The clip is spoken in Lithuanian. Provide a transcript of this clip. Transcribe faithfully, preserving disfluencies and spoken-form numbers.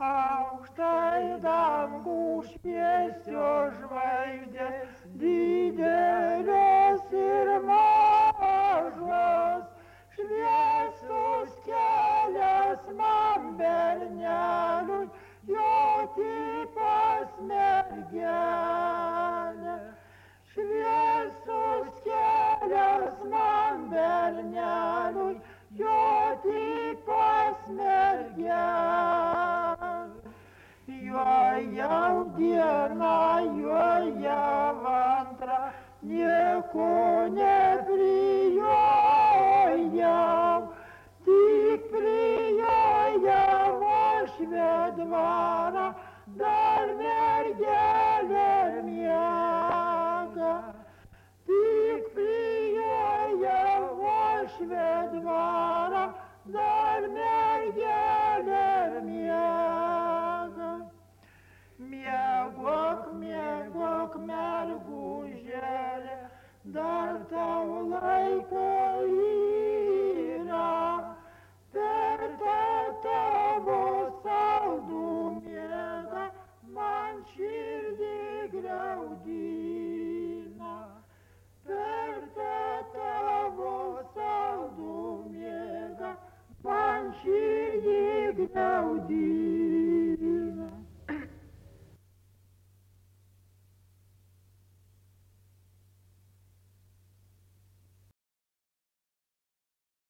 Aukštai dangų šviesios žvaigždės, didelės ir mažos, šviesus kelias man berneliui, joti pas mergelę. Šviesus kelias man berneliui, joti pas mergelę. Joje diena, joje antra, nieko neprijojau, tik prijojau aš vedvarą,